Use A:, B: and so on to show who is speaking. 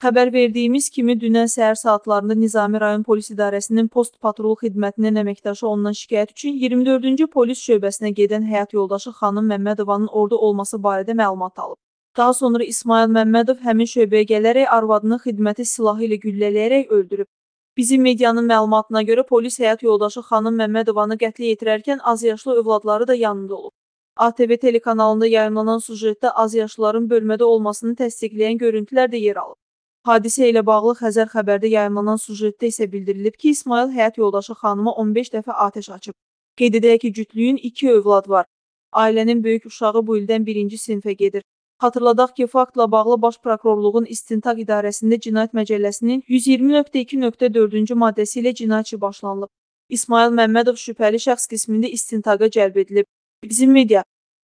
A: Xəbər verdiyimiz kimi, dünən səhər saatlarında Nizami rayon polis idarəsinin post patrul xidmətinin əməkdaşı ondan şikayət üçün 24-cü polis şöbəsinə gedən həyat yoldaşı xanım Məmmədovanın orada olması barədə məlumat alıb. Daha sonra İsmail Məmmədov həmin şöbəyə gələrək arvadını xidməti silahı ilə güllələyərək öldürüb. Bizim medianın məlumatına görə polis həyat yoldaşı xanım Məmmədovanı qətlə yetirərkən azyaşlı övladları da yanında olub. ATV telekanalında yayımlanan sujetdə azyaşlıların bölmədə olmasını təsdiqləyən görüntülər də yer alıb. Hadisə ilə bağlı Xəzər xəbərdə yayımlanan sujetdə isə bildirilib ki, İsmail həyat yoldaşı xanıma 15 dəfə atəş açıb. Qeyd edək ki, cütlüyün 2 övlad var. Ailənin böyük uşağı bu ildən 1-ci sinifə gedir. Xatırladaq ki, faktla bağlı Baş Prokurorluğun İstintaq İdarəsində Cinayət Məcəlləsinin 120.2.4-cü maddəsi ilə cinayət işi başlanılıb. İsmail Məmmədov şübhəli şəxs qismində istintaqa cəlb edilib. Bizim media